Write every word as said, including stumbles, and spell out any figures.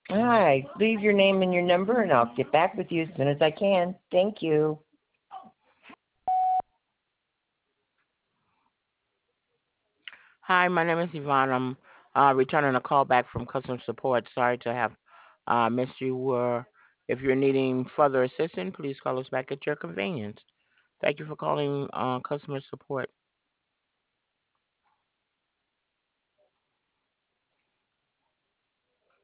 All right. Leave your name and your number, and I'll get back with you as soon as I can. Thank you. Hi, my name is Yvonne. I'm uh, returning a call back from customer support. Sorry to have uh, missed you. Uh, if you're needing further assistance, please call us back at your convenience. Thank you for calling uh, customer support.